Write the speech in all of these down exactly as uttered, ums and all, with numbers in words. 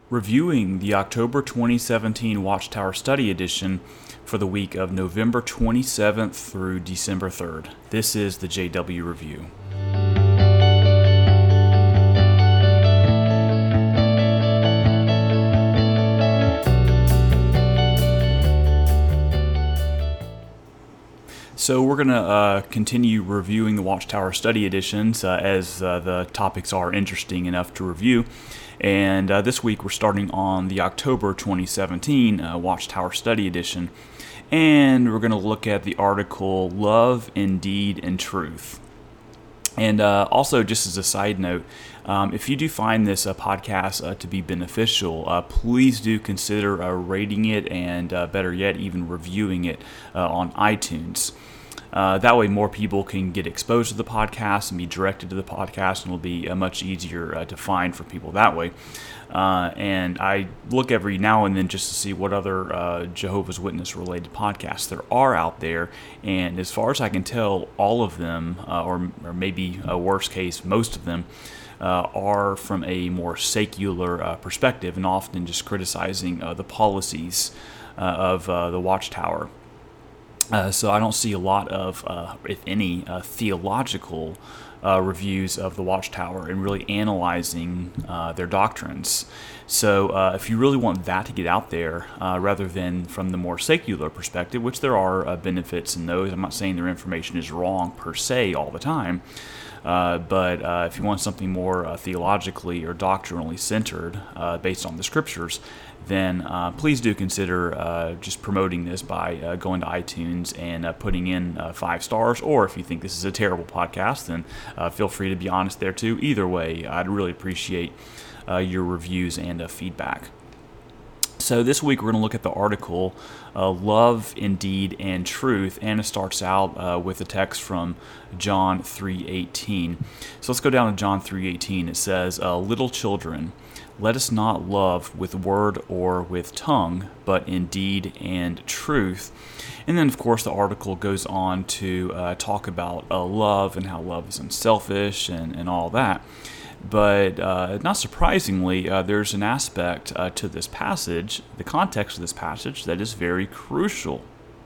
reviewing the October twenty seventeen Watchtower Study Edition for the week of November twenty-seventh through December third. This is the J W Review. So we're going to uh, continue reviewing the Watchtower Study Editions uh, as uh, the topics are interesting enough to review. And uh, this week we're starting on the October twenty seventeen uh, Watchtower Study Edition. And we're going to look at the article, Love, Indeed, and Truth. And uh, also, just as a side note, um, if you do find this uh, podcast uh, to be beneficial, uh, please do consider uh, rating it and, uh, better yet, even reviewing it uh, on iTunes. Uh, that way more people can get exposed to the podcast and be directed to the podcast, and it'll be uh, much easier uh, to find for people that way. Uh, and I look every now and then just to see what other uh, Jehovah's Witness related podcasts there are out there. And as far as I can tell, all of them, uh, or, or maybe a worst case, most of them, uh, are from a more secular uh, perspective, and often just criticizing uh, the policies uh, of uh, the Watchtower. Uh, so I don't see a lot of, uh, if any, uh, theological uh, reviews of the Watchtower and really analyzing uh, their doctrines. So uh, if you really want that to get out there, uh, rather than from the more secular perspective, which there are uh, benefits in those, I'm not saying their information is wrong per se all the time, uh, but uh, if you want something more uh, theologically or doctrinally centered uh, based on the scriptures, then uh, please do consider uh, just promoting this by uh, going to iTunes and uh, putting in uh, five stars. Or if you think this is a terrible podcast, then uh, feel free to be honest there too. Either way, I'd really appreciate uh, your reviews and uh, feedback. So this week we're going to look at the article, uh, Love, Indeed, and Truth, and it starts out uh, with a text from John three eighteen. So let's go down to John three eighteen. It says, uh, Little children, let us not love with word or with tongue, but in deed and truth. And then, of course, the article goes on to uh, talk about uh, love and how love is unselfish and, and all that. But uh, not surprisingly, uh, there's an aspect uh, to this passage, the context of this passage, that is very crucial.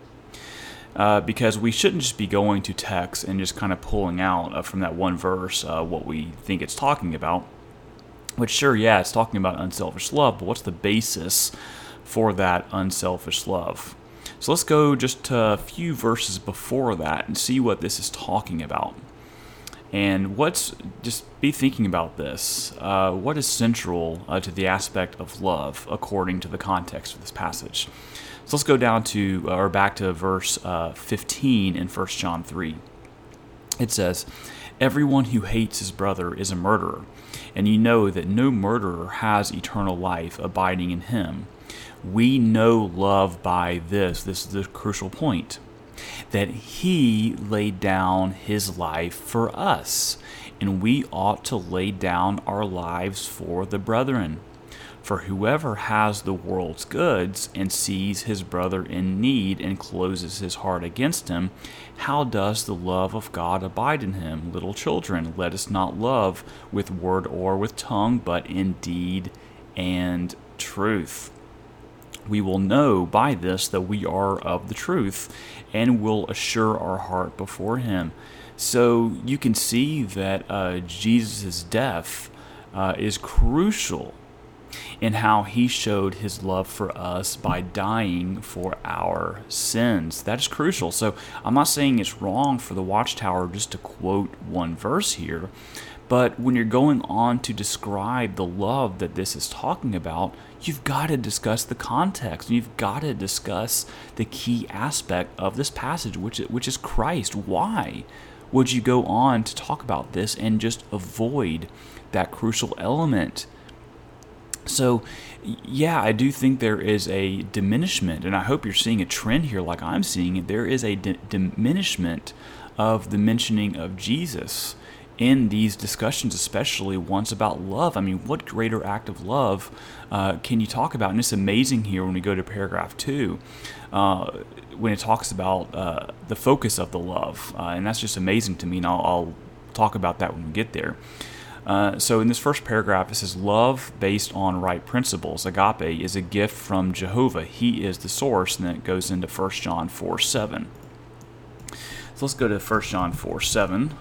Uh, because we shouldn't just be going to text and just kind of pulling out uh, from that one verse uh, what we think it's talking about. Which, sure, yeah, it's talking about unselfish love, but what's the basis for that unselfish love? So let's go just a few verses before that and see what this is talking about. And what's, just be thinking about this. Uh, what is central uh, to the aspect of love according to the context of this passage? So let's go down to, or back to verse uh, fifteen in First John three. It says, Everyone who hates his brother is a murderer, and you know that no murderer has eternal life abiding in him. We know love by this, this is the crucial point, that he laid down his life for us, and we ought to lay down our lives for the brethren. For whoever has the world's goods and sees his brother in need and closes his heart against him, how does the love of God abide in him? Little children, let us not love with word or with tongue, but in deed and truth. We will know by this that we are of the truth, and will assure our heart before him. So you can see that uh, Jesus' death uh, is crucial in how he showed his love for us by dying for our sins. That is crucial. So I'm not saying it's wrong for the Watchtower just to quote one verse here, but when you're going on to describe the love that this is talking about, you've got to discuss the context. You've got to discuss the key aspect of this passage, which which is Christ. Why would you go on to talk about this and just avoid that crucial element? So, yeah, I do think there is a diminishment, and I hope you're seeing a trend here like I'm seeing it. There is a di- diminishment of the mentioning of Jesus in these discussions, especially ones about love. I mean, what greater act of love uh, can you talk about? And it's amazing here when we go to paragraph two, uh, when it talks about uh, the focus of the love. Uh, and that's just amazing to me, and I'll, I'll talk about that when we get there. Uh, so in this first paragraph, it says, love based on right principles, agape, is a gift from Jehovah. He is the source, and then it goes into First John four seven. So let's go to First John four seven.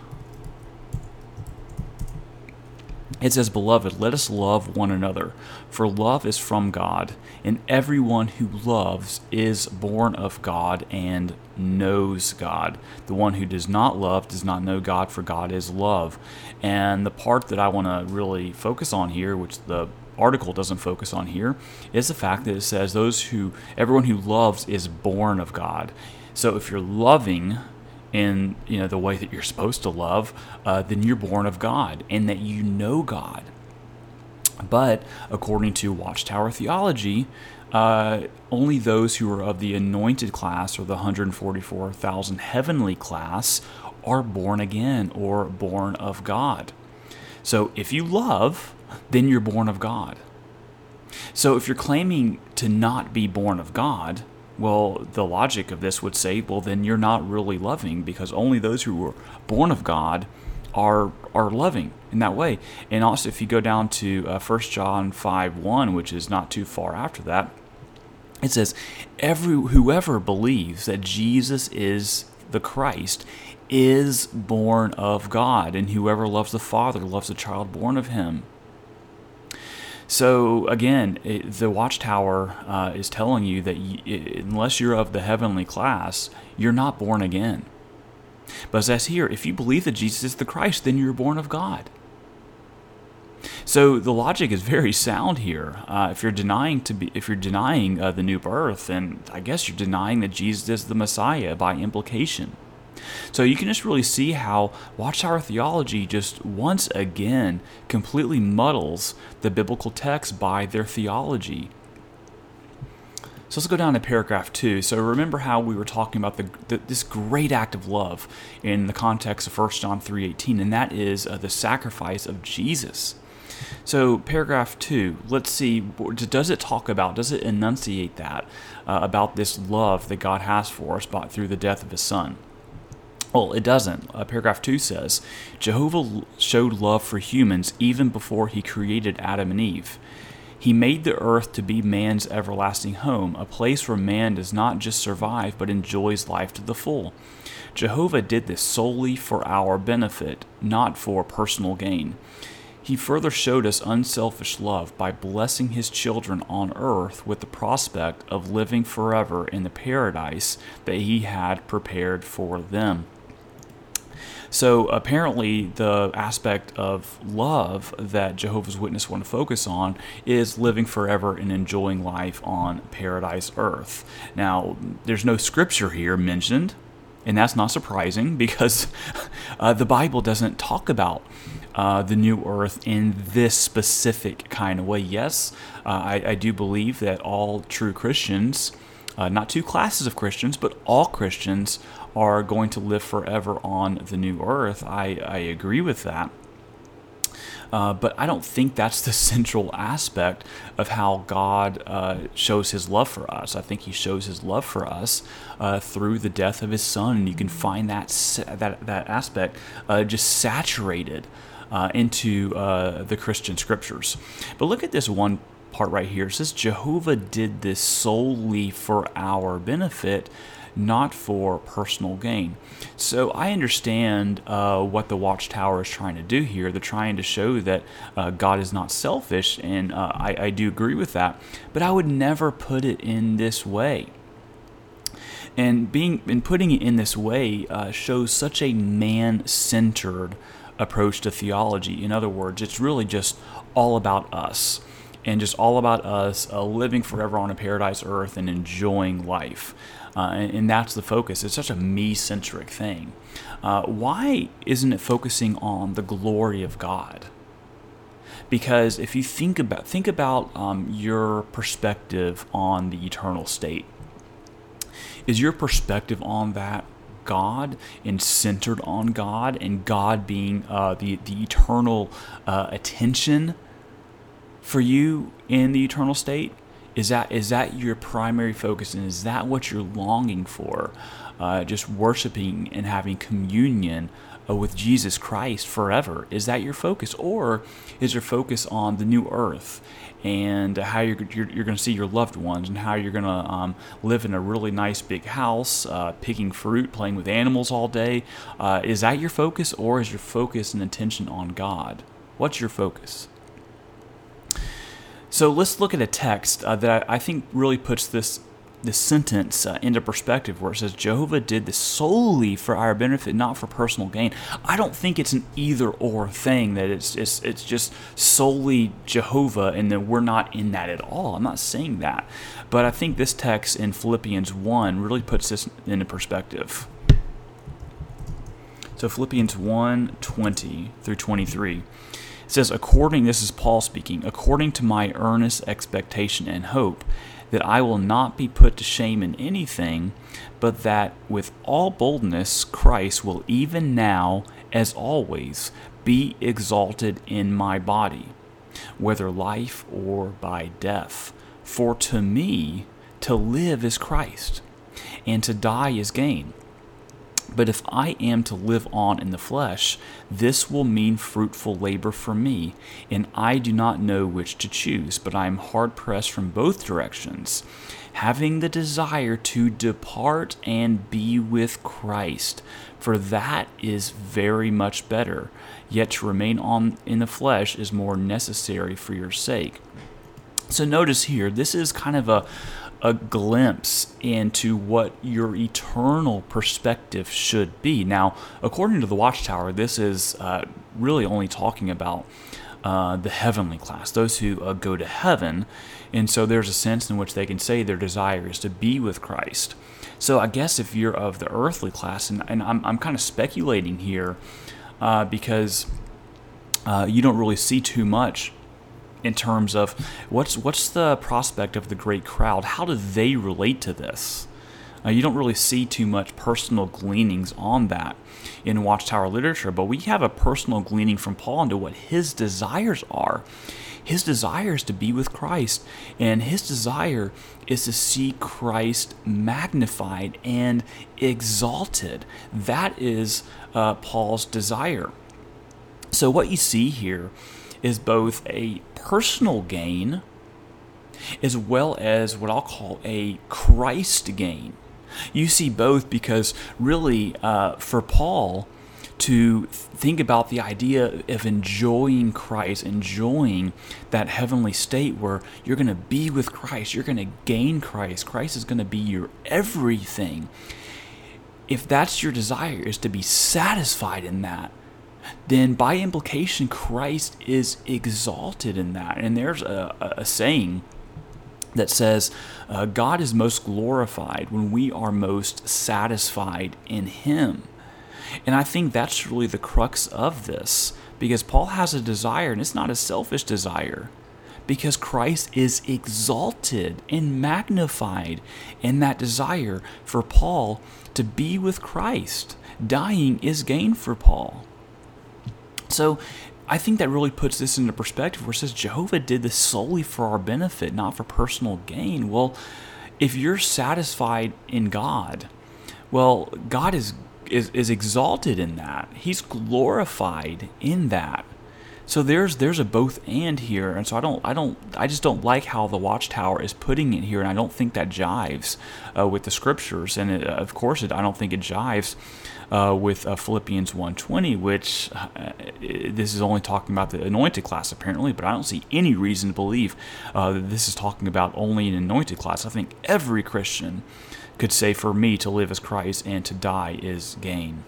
It says, Beloved, let us love one another, for love is from God, and everyone who loves is born of God and knows God. The one who does not love does not know God, for God is love. And the part that I want to really focus on here, which the article doesn't focus on here, is the fact that it says those who, everyone who loves is born of God. So if you're loving in you know the way that you're supposed to love, uh, then you're born of God, and that you know God. But according to Watchtower theology, uh, only those who are of the anointed class, or the one hundred forty-four thousand heavenly class, are born again, or born of God. So if you love, then you're born of God. So if you're claiming to not be born of God, well, the logic of this would say, well, then you're not really loving, because only those who were born of God are are loving in that way. And also, if you go down to uh, First John five one, which is not too far after that, it says, "Every whoever believes that Jesus is the Christ is born of God, and whoever loves the Father loves the child born of him." So again, it, the Watchtower uh, is telling you that y- it, unless you're of the heavenly class, you're not born again. But as it says here, if you believe that Jesus is the Christ, then you're born of God. So the logic is very sound here. Uh, if you're denying to be, if you're denying uh, the new birth, then I guess you're denying that Jesus is the Messiah by implication. So you can just really see how Watchtower theology just once again completely muddles the biblical text by their theology. So let's go down to paragraph two. So remember how we were talking about the, the, this great act of love in the context of First John three eighteen, and that is uh, the sacrifice of Jesus. So paragraph two, let's see, does it talk about, does it enunciate that, uh, about this love that God has for us by, through the death of His Son? Well, it doesn't. Uh, paragraph two says, Jehovah showed love for humans even before He created Adam and Eve. He made the earth to be man's everlasting home, a place where man does not just survive but enjoys life to the full. Jehovah did this solely for our benefit, not for personal gain. He further showed us unselfish love by blessing His children on earth with the prospect of living forever in the paradise that He had prepared for them. So apparently the aspect of love that Jehovah's Witnesses want to focus on is living forever and enjoying life on paradise earth. Now, there's no scripture here mentioned, and that's not surprising because uh, the Bible doesn't talk about uh, the new earth in this specific kind of way. Yes, uh, I, I do believe that all true Christians, uh, not two classes of Christians, but all Christians are going to live forever on the new earth. I, I agree with that. Uh, but I don't think that's the central aspect of how God uh, shows His love for us. I think He shows His love for us uh, through the death of His Son, and you can find that that that aspect uh, just saturated uh, into uh, the Christian scriptures. But look at this one part right here. It says Jehovah did this solely for our benefit, not for personal gain. So I understand uh, what the Watchtower is trying to do here. They're trying to show that uh, God is not selfish, and uh, I, I do agree with that. But I would never put it in this way. And being and putting it in this way uh, shows such a man-centered approach to theology. In other words, it's really just all about us, and just all about us uh, living forever on a paradise earth and enjoying life. Uh, and, and that's the focus. It's such a me-centric thing. Uh, why isn't it focusing on the glory of God? Because if you think about think about um, your perspective on the eternal state, is your perspective on that God and centered on God, and God being uh, the the eternal uh, attention for you in the eternal state? Is that is that your primary focus, and is that what you're longing for? Uh, just worshiping and having communion uh, with Jesus Christ forever? Is that your focus? Or is your focus on the new earth and how you're, you're, you're going to see your loved ones and how you're going to um, live in a really nice big house, uh, picking fruit, playing with animals all day? Uh, is that your focus, or is your focus and attention on God? What's your focus? So let's look at a text uh, that I, I think really puts this this sentence uh, into perspective, where it says Jehovah did this solely for our benefit, not for personal gain. I don't think it's an either-or thing, that it's, it's it's just solely Jehovah and then we're not in that at all. I'm not saying that. But I think this text in Philippians one really puts this into perspective. So Philippians one, twenty through twenty-three. It says, according, this is Paul speaking, according to my earnest expectation and hope, that I will not be put to shame in anything, but that with all boldness Christ will even now, as always, be exalted in my body, whether life or by death. For to me, to live is Christ, and to die is gain. But if I am to live on in the flesh, this will mean fruitful labor for me, and I do not know which to choose, but I am hard-pressed from both directions, having the desire to depart and be with Christ, for that is very much better, yet to remain on in the flesh is more necessary for your sake. So notice here, this is kind of a a glimpse into what your eternal perspective should be. Now, according to the Watchtower, this is uh, really only talking about uh, the heavenly class, those who uh, go to heaven. And so there's a sense in which they can say their desire is to be with Christ. So I guess if you're of the earthly class, and, and I'm, I'm kind of speculating here uh, because uh, you don't really see too much in terms of what's what's the prospect of the great crowd. How do they relate to this? Uh, you don't really see too much personal gleanings on that in Watchtower literature, but we have a personal gleaning from Paul into what his desires are. His desire is to be with Christ, and his desire is to see Christ magnified and exalted. That is uh, Paul's desire. So what you see here is both a personal gain as well as what I'll call a Christ gain. You see both because really uh, for Paul to think about the idea of enjoying Christ, enjoying that heavenly state where you're going to be with Christ, you're going to gain Christ, Christ is going to be your everything. If that's your desire, is to be satisfied in that, then by implication, Christ is exalted in that. And there's a, a saying that says, uh, God is most glorified when we are most satisfied in Him. And I think that's really the crux of this, because Paul has a desire, and it's not a selfish desire, because Christ is exalted and magnified in that desire for Paul to be with Christ. Dying is gain for Paul. So I think that really puts this into perspective, where it says Jehovah did this solely for our benefit, not for personal gain. Well, if you're satisfied in God, well, God is is, is exalted in that. He's glorified in that. So there's there's a both and here, and so I don't I don't I just don't like how the Watchtower is putting it here, and I don't think that jives uh, with the scriptures, and it, of course it, I don't think it jives uh, with uh, Philippians one twenty, which uh, this is only talking about the anointed class apparently, but I don't see any reason to believe uh, that this is talking about only an anointed class. I think every Christian could say, for me to live is Christ and to die is gain.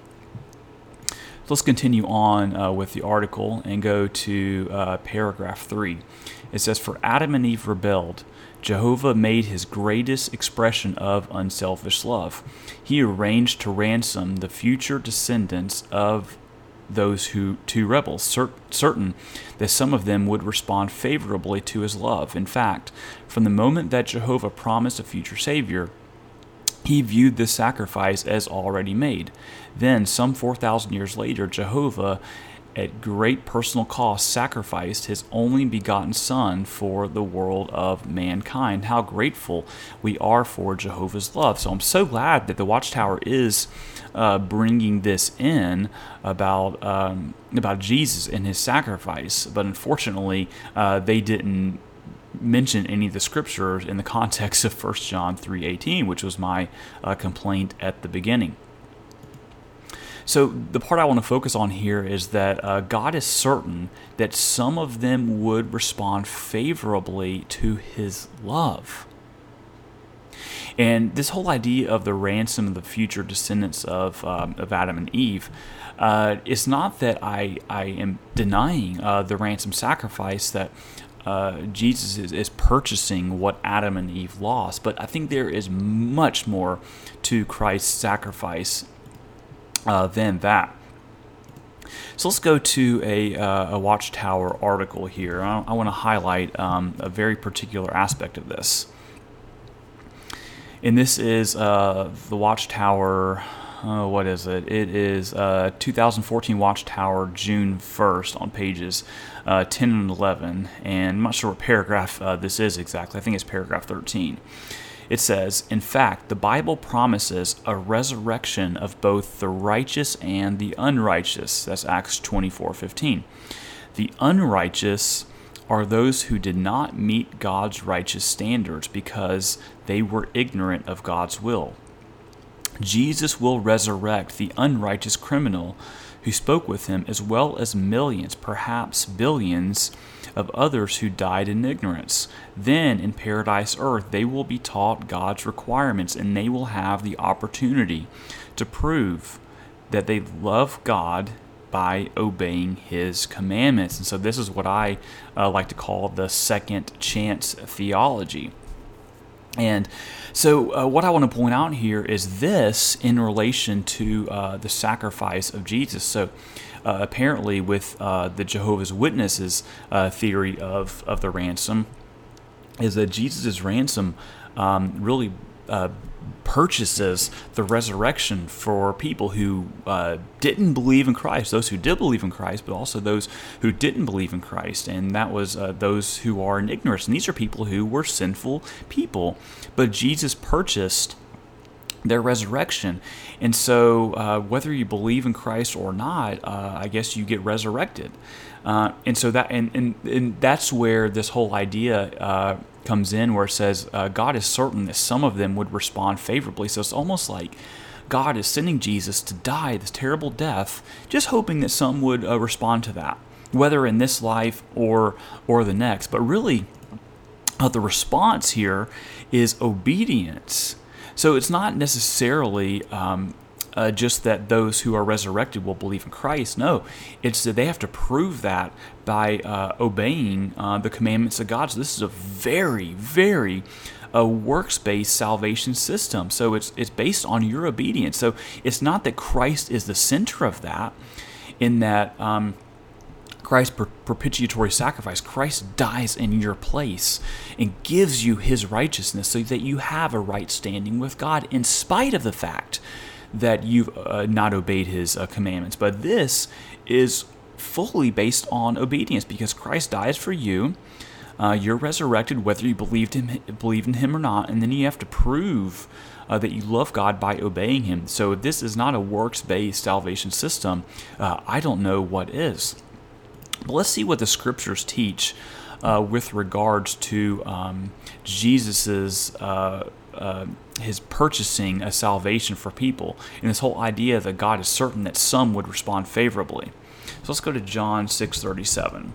So let's continue on uh, with the article and go to uh, paragraph three. It says, for Adam and Eve rebelled, Jehovah made his greatest expression of unselfish love. He arranged to ransom the future descendants of those who two rebels, cert- certain that some of them would respond favorably to his love. In fact, from the moment that Jehovah promised a future Savior, he viewed this sacrifice as already made. Then, some four thousand years later, Jehovah at great personal cost, sacrificed his only begotten Son for the world of mankind. How grateful we are for Jehovah's love. So I'm so glad that the Watchtower is uh, bringing this in about um, about Jesus and his sacrifice. But unfortunately, uh, they didn't mention any of the scriptures in the context of First John three eighteen, which was my uh, complaint at the beginning. So the part I want to focus on here is that uh, God is certain that some of them would respond favorably to his love. And this whole idea of the ransom of the future descendants of um, of Adam and Eve, uh, it's not that I, I am denying uh, the ransom sacrifice that uh, Jesus is, is purchasing what Adam and Eve lost, but I think there is much more to Christ's sacrifice Uh, than that. So let's go to a, uh, a Watchtower article here. I, I want to highlight um, a very particular aspect of this. And this is uh, the Watchtower, uh, what is it? It is uh, two thousand fourteen Watchtower, June first, on pages uh, ten and eleven. And I'm not sure what paragraph uh, this is exactly. I think it's paragraph thirteen. It says, in fact, the Bible promises a resurrection of both the righteous and the unrighteous. That's Acts twenty-four fifteen. The unrighteous are those who did not meet God's righteous standards because they were ignorant of God's will. Jesus will resurrect the unrighteous criminal who spoke with him, as well as millions, perhaps billions, of others who died in ignorance. Then, in paradise earth, they will be taught God's requirements, and they will have the opportunity to prove that they love God by obeying his commandments. And so this is what I uh, like to call the second chance theology. And so uh, what I want to point out here is this in relation to uh, the sacrifice of Jesus. So uh, apparently with uh, the Jehovah's Witnesses uh, theory of, of the ransom is that Jesus' ransom um, really uh, purchases the resurrection for people who uh, didn't believe in Christ, those who did believe in Christ, but also those who didn't believe in Christ, and that was uh, those who are in ignorance. And these are people who were sinful people, but Jesus purchased their resurrection. And so uh, whether you believe in Christ or not, uh, I guess you get resurrected. Uh, and so that and, and, and that's where this whole idea uh, comes in, where it says uh, God is certain that some of them would respond favorably. So it's almost like God is sending Jesus to die this terrible death, just hoping that some would uh, respond to that, whether in this life or or the next. But really, uh, the response here is obedience. So it's not necessarily um, uh, just that those who are resurrected will believe in Christ. No, it's that they have to prove that by uh, obeying uh, the commandments of God. So this is a very, very uh, works-based salvation system. So it's it's based on your obedience. So it's not that Christ is the center of that, in that um, Christ's propitiatory sacrifice, Christ dies in your place and gives you his righteousness so that you have a right standing with God in spite of the fact that you've uh, not obeyed his uh, commandments. But this is fully based on obedience, because Christ dies for you. Uh, you're resurrected whether you believed him, believe in him or not, and then you have to prove uh, that you love God by obeying him. So if this is not a works-based salvation system, uh, I don't know what is. But let's see what the scriptures teach uh, with regards to um, Jesus's uh, uh, his purchasing a salvation for people, and this whole idea that God is certain that some would respond favorably. So let's go to John six thirty-seven.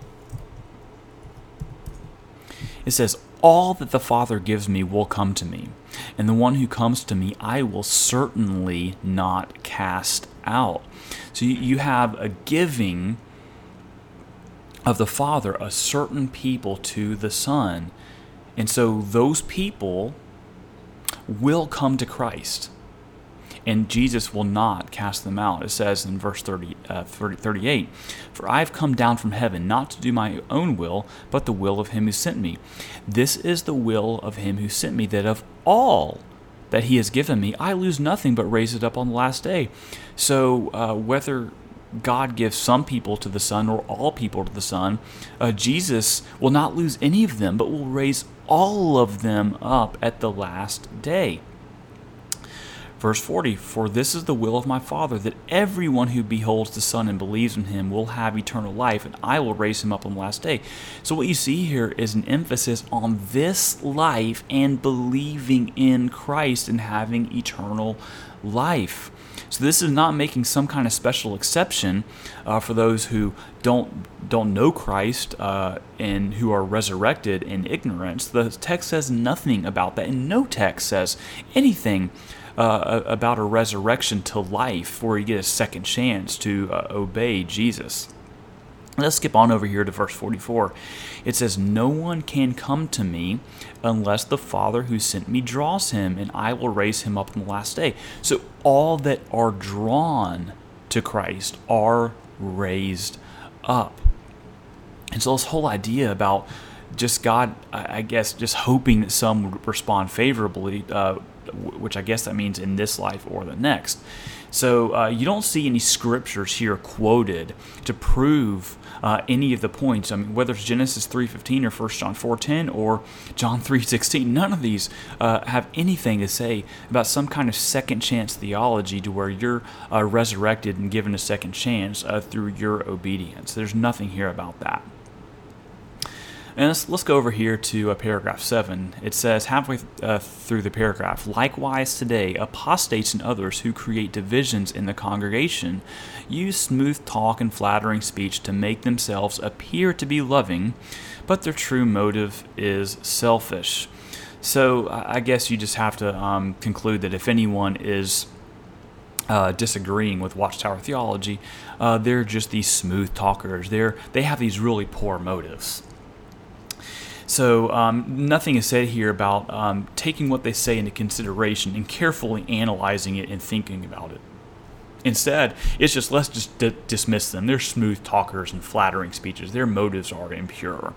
It says, "All that the Father gives me will come to me, and the one who comes to me I will certainly not cast out." So you, you have a giving of the Father, a certain people to the Son. And so those people will come to Christ, and Jesus will not cast them out. It says in verse thirty, uh, thirty, thirty-eight, "For I have come down from heaven, not to do my own will, but the will of him who sent me. This is the will of him who sent me, that of all that he has given me, I lose nothing, but raise it up on the last day." So uh, whether God gives some people to the Son, or all people to the Son, uh, Jesus will not lose any of them, but will raise all of them up at the last day. Verse forty, for this is the will of my Father, that everyone who beholds the Son and believes in him will have eternal life, and I will raise him up on the last day. So what you see here is an emphasis on this life and believing in Christ and having eternal life. So this is not making some kind of special exception uh, for those who don't don't know Christ uh, and who are resurrected in ignorance. The text says nothing about that, and no text says anything uh, about a resurrection to life where you get a second chance to uh, obey Jesus. Let's skip on over here to verse forty-four. It says, no one can come to me unless the Father who sent me draws him, and I will raise him up on the last day. So all that are drawn to Christ are raised up. And so this whole idea about just God, I guess, just hoping that some would respond favorably, uh, which I guess that means in this life or the next. So uh, you don't see any scriptures here quoted to prove uh, any of the points. I mean, whether it's Genesis three fifteen or First John four ten or John three sixteen, none of these uh, have anything to say about some kind of second chance theology to where you're uh, resurrected and given a second chance uh, through your obedience. There's nothing here about that. And let's, let's go over here to uh, paragraph seven. It says, halfway uh, through the paragraph, likewise today, apostates and others who create divisions in the congregation use smooth talk and flattering speech to make themselves appear to be loving, but their true motive is selfish. So I guess you just have to um, conclude that if anyone is Uh, disagreeing with Watchtower theology, uh, they're just these smooth talkers. They're they have these really poor motives. So um, nothing is said here about um, taking what they say into consideration and carefully analyzing it and thinking about it. Instead, it's just let's just d- dismiss them. They're smooth talkers and flattering speeches. Their motives are impure.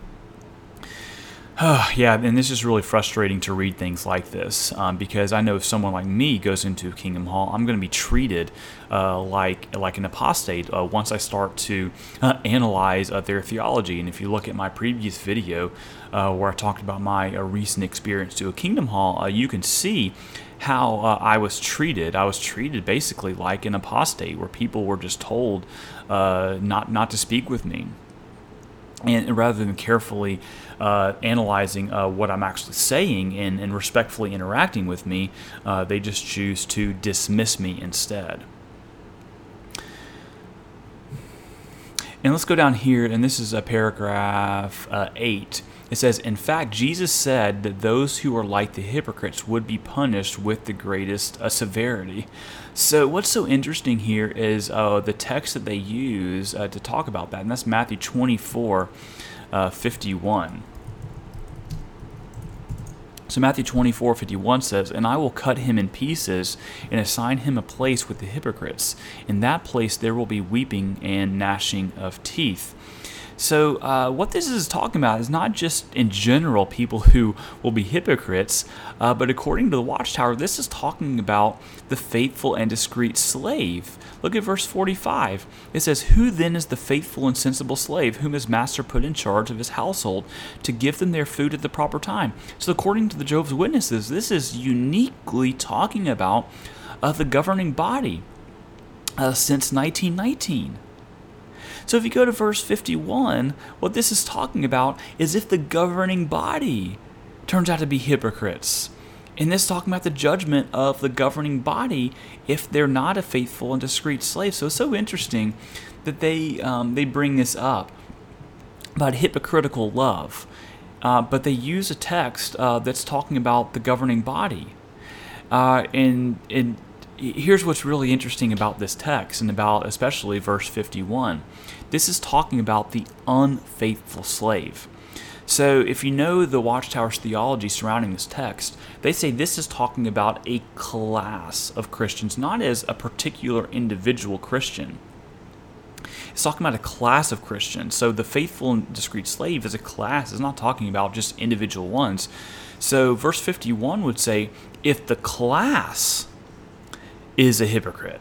Yeah, and this is really frustrating to read things like this um, because I know if someone like me goes into Kingdom Hall, I'm going to be treated uh, like like an apostate uh, once I start to uh, analyze uh, their theology. And if you look at my previous video uh, where I talked about my uh, recent experience to a Kingdom Hall, uh, you can see how uh, I was treated. I was treated basically like an apostate, where people were just told uh, not not to speak with me. And rather than carefully uh, analyzing uh, what I'm actually saying and, and respectfully interacting with me, uh, they just choose to dismiss me instead. And let's go down here, and this is a paragraph uh, eight. It says, in fact, Jesus said that those who are like the hypocrites would be punished with the greatest uh, severity. So what's so interesting here is uh, the text that they use uh, to talk about that, and that's Matthew twenty-four, fifty-one. So Matthew twenty-four, fifty-one says, and I will cut him in pieces and assign him a place with the hypocrites. In that place there will be weeping and gnashing of teeth. So uh, what this is talking about is not just in general people who will be hypocrites, uh, but according to the Watchtower, this is talking about the faithful and discreet slave. Look at verse forty-five. It says, who then is the faithful and sensible slave whom his master put in charge of his household to give them their food at the proper time? So according to the Jehovah's Witnesses, this is uniquely talking about uh, the governing body uh, since nineteen nineteen. So if you go to verse fifty-one, what this is talking about is if the governing body turns out to be hypocrites. And this is talking about the judgment of the governing body if they're not a faithful and discreet slave. So it's so interesting that they um, they bring this up about hypocritical love. Uh, but they use a text uh, that's talking about the governing body. Uh, and, and here's what's really interesting about this text, and about especially verse fifty-one. This is talking about the unfaithful slave. So if you know the Watchtower's theology surrounding this text, they say this is talking about a class of Christians, not as a particular individual Christian. It's talking about a class of Christians. So the faithful and discreet slave is a class. It's not talking about just individual ones. So verse fifty-one would say, if the class is a hypocrite,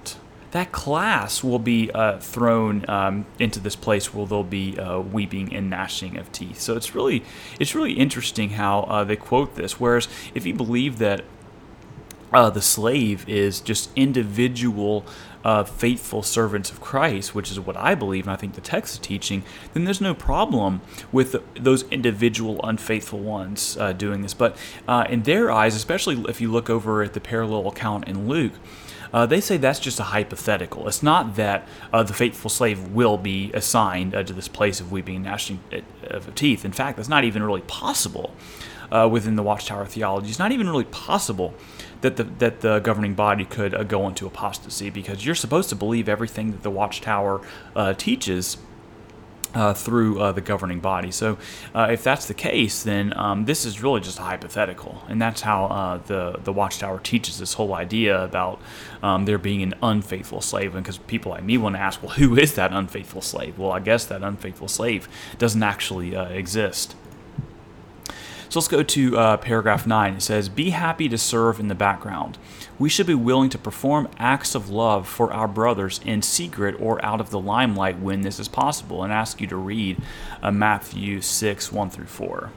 that class will be uh, thrown um, into this place where there'll be uh, weeping and gnashing of teeth. So it's really it's really interesting how uh, they quote this. Whereas if you believe that uh, the slave is just individual uh, faithful servants of Christ, which is what I believe, and I think the text is teaching, then there's no problem with the, those individual unfaithful ones uh, doing this. But uh, in their eyes, especially if you look over at the parallel account in Luke, Uh, they say that's just a hypothetical. It's not that uh, the faithful slave will be assigned uh, to this place of weeping and gnashing of teeth. In fact, that's not even really possible uh, within the Watchtower theology. It's not even really possible that the that the governing body could uh, go into apostasy, because you're supposed to believe everything that the Watchtower uh, teaches Uh, through uh, the governing body. So uh, if that's the case, then um, this is really just a hypothetical. And that's how uh, the, the Watchtower teaches this whole idea about um, there being an unfaithful slave. And because people like me want to ask, well, who is that unfaithful slave? Well, I guess that unfaithful slave doesn't actually uh, exist. So let's go to uh, paragraph nine. It says, "Be happy to serve in the background. We should be willing to perform acts of love for our brothers in secret or out of the limelight when this is possible." And I ask you to read uh, Matthew six, one through four.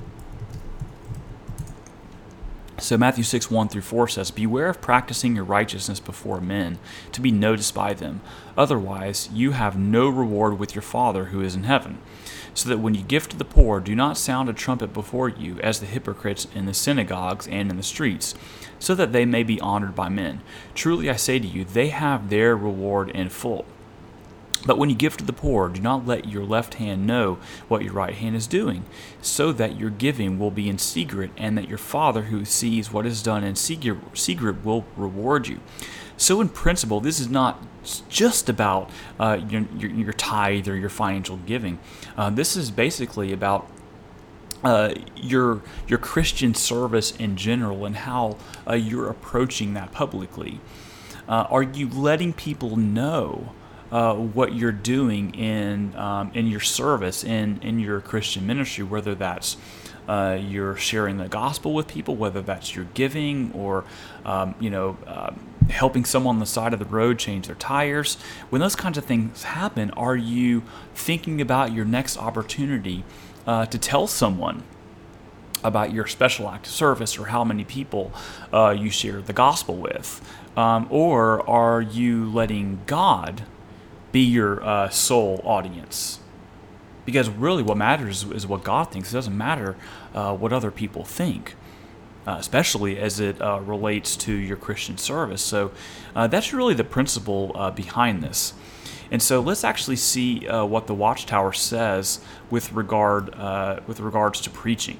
So Matthew six, one through four says, "Beware of practicing your righteousness before men, to be noticed by them. Otherwise, you have no reward with your Father who is in heaven. So that when you give to the poor, do not sound a trumpet before you, as the hypocrites in the synagogues and in the streets, so that they may be honored by men. Truly I say to you, they have their reward in full. But when you give to the poor, do not let your left hand know what your right hand is doing, so that your giving will be in secret, and that your Father who sees what is done in secret, secret will reward you." So in principle, this is not just about uh, your, your, your tithe or your financial giving. Uh, this is basically about uh, your your Christian service in general, and how uh, you're approaching that publicly. Uh, are you letting people know Uh, what you're doing in um, in your service, in, in your Christian ministry, whether that's uh, you're sharing the gospel with people, whether that's your giving, or um, you know uh, helping someone on the side of the road change their tires. When those kinds of things happen, are you thinking about your next opportunity uh, to tell someone about your special act of service, or how many people uh, you share the gospel with? Um, or are you letting God be your uh, sole audience? Because really what matters is, is what God thinks. It doesn't matter uh, what other people think, uh, especially as it uh, relates to your Christian service. So uh, that's really the principle uh, behind this. And so let's actually see uh, what the Watchtower says with regard uh, with regards to preaching.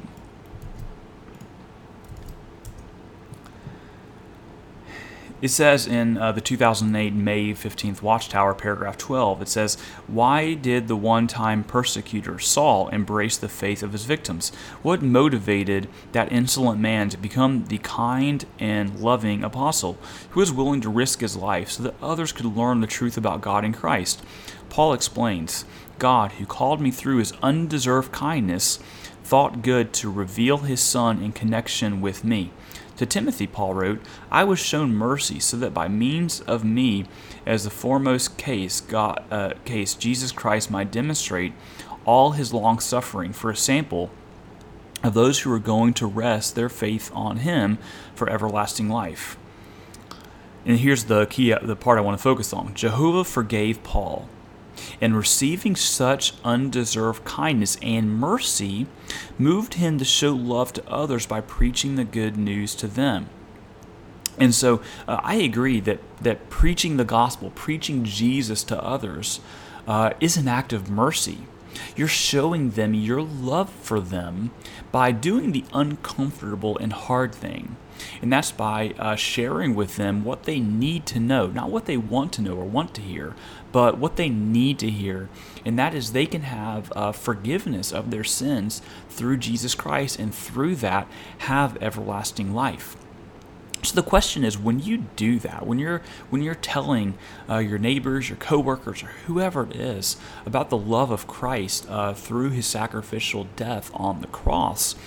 It says in uh, the two thousand eight May fifteenth Watchtower, paragraph twelve, it says, "Why did the one-time persecutor Saul embrace the faith of his victims? What motivated that insolent man to become the kind and loving apostle who was willing to risk his life so that others could learn the truth about God in Christ? Paul explains, God, who called me through his undeserved kindness, thought good to reveal his Son in connection with me. To Timothy, Paul wrote, I was shown mercy so that by means of me, as the foremost case, God, uh, case Jesus Christ might demonstrate all his long suffering for a sample of those who are going to rest their faith on him for everlasting life." And here's the key, the part I want to focus on. Jehovah forgave Paul, and receiving such undeserved kindness and mercy moved him to show love to others by preaching the good news to them. And so uh, I agree that, that preaching the gospel, preaching Jesus to others, uh, is an act of mercy. You're showing them your love for them by doing the uncomfortable and hard thing. And that's by uh, sharing with them what they need to know, not what they want to know or want to hear, but what they need to hear. And that is they can have uh, forgiveness of their sins through Jesus Christ, and through that have everlasting life. So the question is, when you do that, when you're when you're telling uh, your neighbors, your coworkers, or whoever it is about the love of Christ uh, through his sacrificial death on the cross,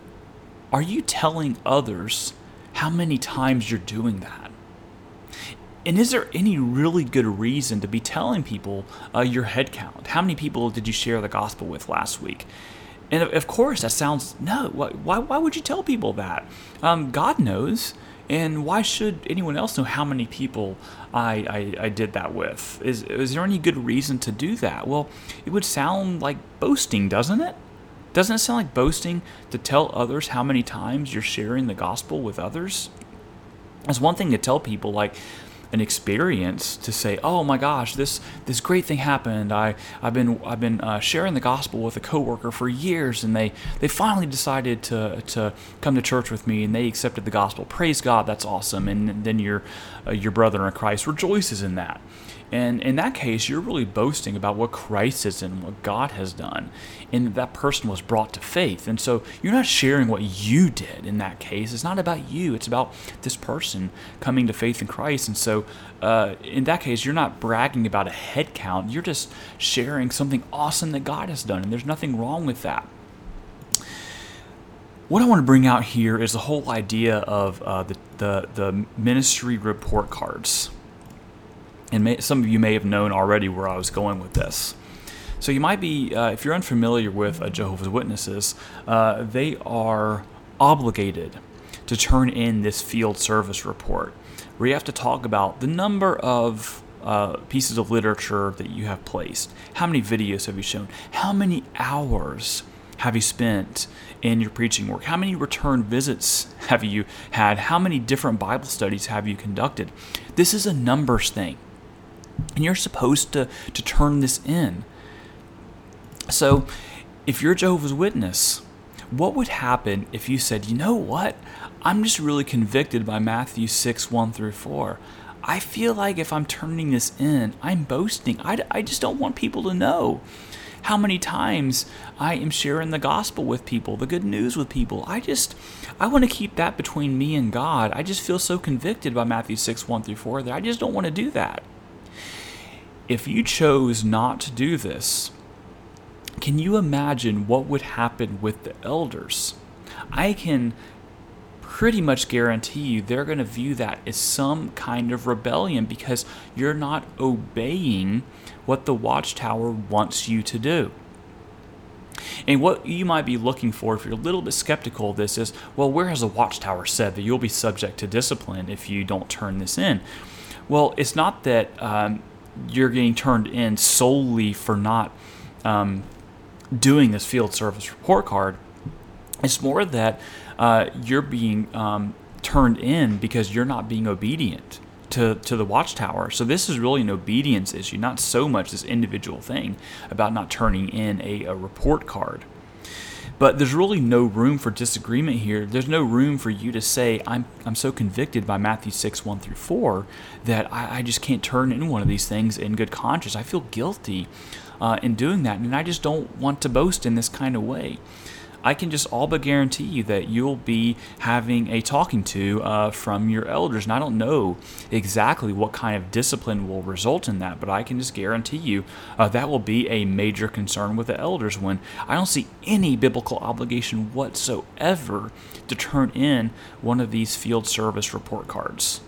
are you telling others how many times you're doing that? And is there any really good reason to be telling people uh, your head count? How many people did you share the gospel with last week? And of course, that sounds, no, why, why would you tell people that? Um, God knows. And why should anyone else know how many people I, I, I did that with? Is, is there any good reason to do that? Well, it would sound like boasting, doesn't it? Doesn't it sound like boasting to tell others how many times you're sharing the gospel with others? It's one thing to tell people like an experience, to say, "Oh my gosh, this this great thing happened. I I've been I've been uh, sharing the gospel with a coworker for years, and they they finally decided to to come to church with me, and they accepted the gospel. Praise God, that's awesome." And then your uh, your brother in Christ rejoices in that. And in that case, you're really boasting about what Christ is and what God has done, and that person was brought to faith. And so you're not sharing what you did in that case. It's not about you. It's about this person coming to faith in Christ. And so uh, in that case, you're not bragging about a head count. You're just sharing something awesome that God has done, and there's nothing wrong with that. What I want to bring out here is the whole idea of uh, the, the, the ministry report cards. And may, some of you may have known already where I was going with this. So you might be, uh, if you're unfamiliar with uh, Jehovah's Witnesses, uh, they are obligated to turn in this field service report, where you have to talk about the number of uh, pieces of literature that you have placed, how many videos have you shown, how many hours have you spent in your preaching work, how many return visits have you had, how many different Bible studies have you conducted. This is a numbers thing. And you're supposed to, to turn this in. So if you're a Jehovah's Witness, what would happen if you said, you know what, I'm just really convicted by Matthew six, one through four. I feel like if I'm turning this in, I'm boasting. I, I just don't want people to know how many times I am sharing the gospel with people, the good news with people. I just, I want to keep that between me and God. I just feel so convicted by Matthew six, one through four that I just don't want to do that. If you chose not to do this, can you imagine what would happen with the elders? I can pretty much guarantee you they're going to view that as some kind of rebellion, because you're not obeying what the Watchtower wants you to do. And what you might be looking for, if you're a little bit skeptical of this, is, well, where has the Watchtower said that you'll be subject to discipline if you don't turn this in? Well, it's not that um, you're getting turned in solely for not um, doing this field service report card. It's more that uh, you're being um, turned in because you're not being obedient to, to the Watchtower. So this is really an obedience issue, not so much this individual thing about not turning in a, a report card. But there's really no room for disagreement here. There's no room for you to say, I'm I'm so convicted by Matthew six, one through four, that I, I just can't turn in one of these things in good conscience. I feel guilty uh, in doing that, and I just don't want to boast in this kind of way. I can just all but guarantee you that you'll be having a talking to uh, from your elders. And I don't know exactly what kind of discipline will result in that, but I can just guarantee you uh, that will be a major concern with the elders, when I don't see any biblical obligation whatsoever to turn in one of these field service report cards.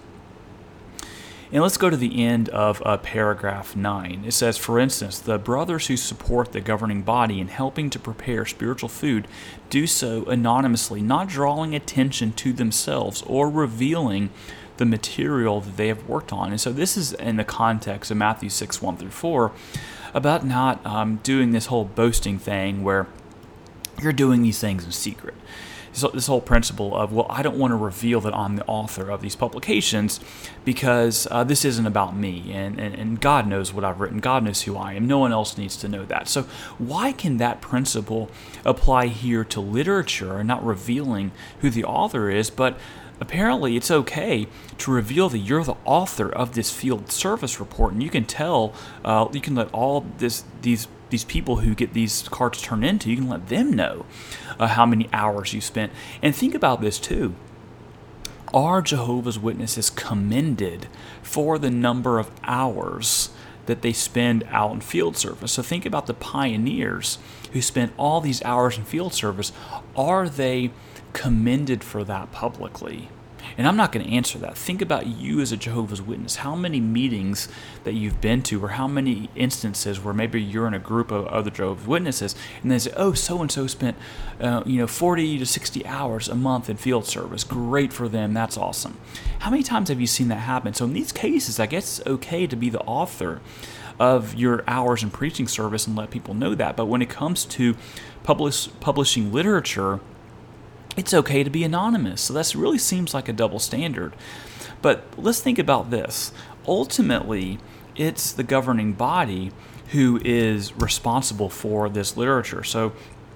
And let's go to the end of uh, paragraph nine. It says, for instance, the brothers who support the governing body in helping to prepare spiritual food do so anonymously, not drawing attention to themselves or revealing the material that they have worked on. And so this is in the context of Matthew six, one through four, about not um, doing this whole boasting thing where you're doing these things in secret. So this whole principle of, well, I don't want to reveal that I'm the author of these publications because uh, this isn't about me, and, and, and God knows what I've written. God knows who I am. No one else needs to know that. So why can that principle apply here to literature and not revealing who the author is? But apparently it's okay to reveal that you're the author of this field service report, and you can tell, uh, you can let all this these these people who get these cards turned into, you can let them know uh, how many hours you spent. And think about this too. Are Jehovah's Witnesses commended for the number of hours that they spend out in field service? So think about the pioneers who spent all these hours in field service. Are they commended for that publicly? And I'm not going to answer that. Think about you as a Jehovah's Witness. How many meetings that you've been to, or how many instances where maybe you're in a group of other Jehovah's Witnesses, and they say, oh, so-and-so spent uh, you know, forty to sixty hours a month in field service. Great for them. That's awesome. How many times have you seen that happen? So in these cases, I guess it's okay to be the author of your hours in preaching service and let people know that. But when it comes to publish, publishing literature, it's okay to be anonymous. So that really seems like a double standard. But let's think about this. Ultimately, it's the governing body who is responsible for this literature. So,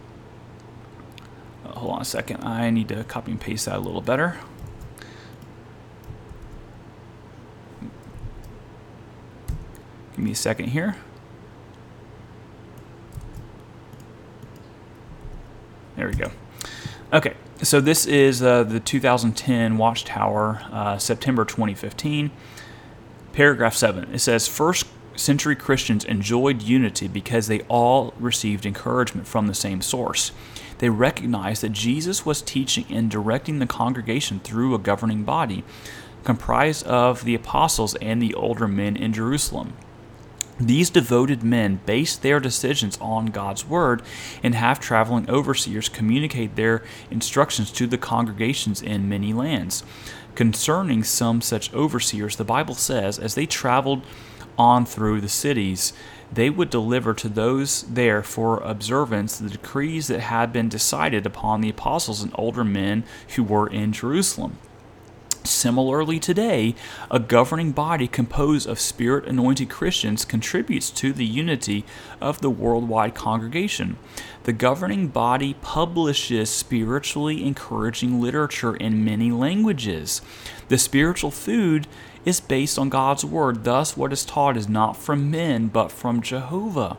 uh, hold on a second. I need to copy and paste that a little better. Give me a second here. There we go. Okay, so this is uh, the two thousand ten Watchtower, uh, September twenty fifteen. Paragraph seven. It says, first century Christians enjoyed unity because they all received encouragement from the same source. They recognized that Jesus was teaching and directing the congregation through a governing body comprised of the apostles and the older men in Jerusalem. These devoted men base their decisions on God's word, and have traveling overseers communicate their instructions to the congregations in many lands. Concerning some such overseers, the Bible says, as they traveled on through the cities, they would deliver to those there for observance the decrees that had been decided upon the apostles and older men who were in Jerusalem. Similarly, today, a governing body composed of Spirit-anointed Christians contributes to the unity of the worldwide congregation. The governing body publishes spiritually encouraging literature in many languages. The spiritual food is based on God's Word. Thus, what is taught is not from men, but from Jehovah.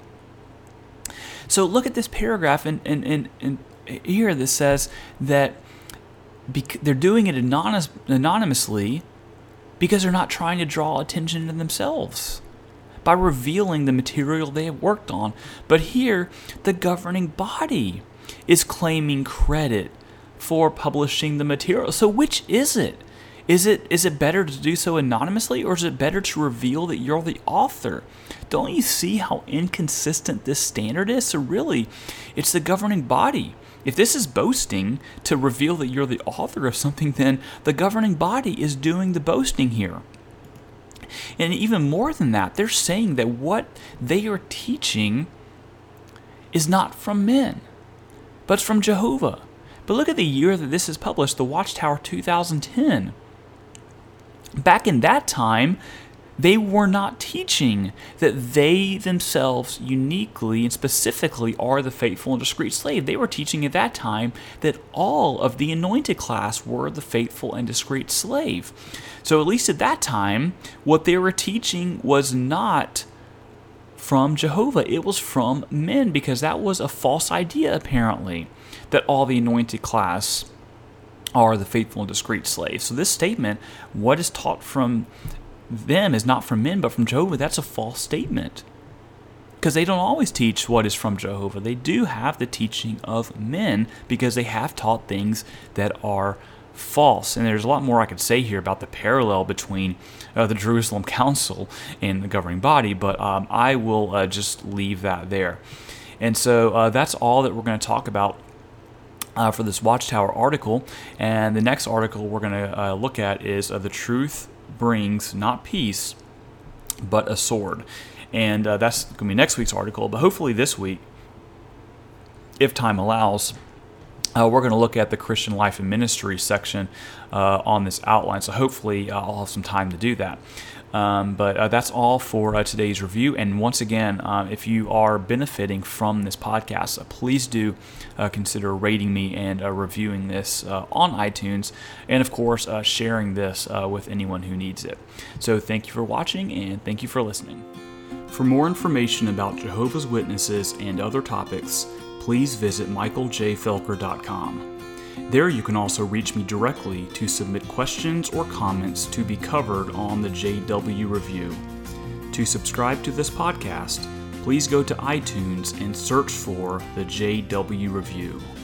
So look at this paragraph and, and, and, and here that says that Bec- they're doing it anonymous, anonymously because they're not trying to draw attention to themselves by revealing the material they have worked on. But here, the governing body is claiming credit for publishing the material. So which is it? Is it is it better to do so anonymously, or is it better to reveal that you're the author? Don't you see how inconsistent this standard is? So really, it's the governing body. If this is boasting to reveal that you're the author of something, then the governing body is doing the boasting here. And even more than that, they're saying that what they are teaching is not from men, but it's from Jehovah. But look at the year that this is published, the Watchtower two thousand ten. Back in that time, they were not teaching that they themselves uniquely and specifically are the faithful and discreet slave. They were teaching at that time that all of the anointed class were the faithful and discreet slave. So at least at that time, what they were teaching was not from Jehovah. It was from men, because that was a false idea, apparently, that all the anointed class are the faithful and discreet slaves. So this statement, what is taught from them is not from men but from Jehovah, that's a false statement, because they don't always teach what is from Jehovah. They do have the teaching of men, because they have taught things that are false. And there's a lot more I could say here about the parallel between uh, the Jerusalem Council and the governing body, but um, I will uh, just leave that there. And so uh, that's all that we're going to talk about uh, for this Watchtower article. And the next article we're going to uh, look at is uh, the truth brings not peace, but a sword. And uh, that's going to be next week's article. But hopefully this week, if time allows, uh, we're going to look at the Christian life and ministry section uh, on this outline. So hopefully uh, I'll have some time to do that. Um, but uh, that's all for uh, today's review. And once again, uh, if you are benefiting from this podcast, uh, please do uh, consider rating me and uh, reviewing this uh, on iTunes, and of course uh, sharing this uh, with anyone who needs it. So thank you for watching, and thank you for listening. For more information about Jehovah's Witnesses and other topics, please visit michael j felker dot com. There you can also reach me directly to submit questions or comments to be covered on the J W Review. To subscribe to this podcast, please go to iTunes and search for the J W Review.